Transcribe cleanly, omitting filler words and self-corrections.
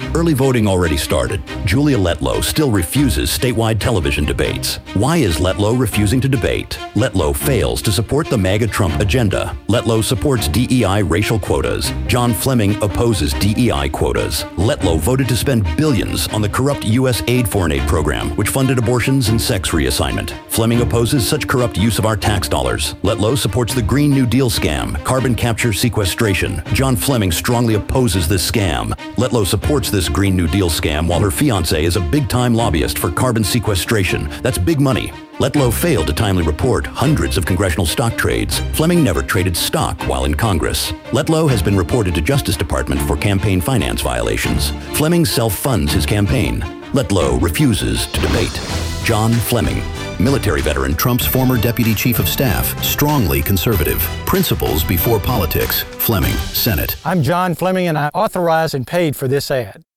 Early voting already started. Julia Letlow still refuses statewide television debates. Why is Letlow refusing to debate? Letlow fails to support the MAGA Trump agenda. Letlow supports DEI racial quotas. John Fleming opposes DEI quotas. Letlow voted to spend billions on the corrupt U.S. foreign aid program, which funded abortions and sex reassignment. Fleming opposes such corrupt use of our tax dollars. Letlow supports the Green New Deal scam, carbon capture sequestration. John Fleming strongly opposes this scam. Letlow supports this Green New Deal scam while her fiancé is a big-time lobbyist for carbon sequestration. That's big money. Letlow failed to timely report hundreds of congressional stock trades. Fleming never traded stock while in Congress. Letlow has been reported to Justice Department for campaign finance violations. Fleming self-funds his campaign. Letlow refuses to debate. John Fleming, military veteran, Trump's former deputy chief of staff, strongly conservative. Principles before politics. Fleming, Senate. I'm John Fleming, and I authorized and paid for this ad.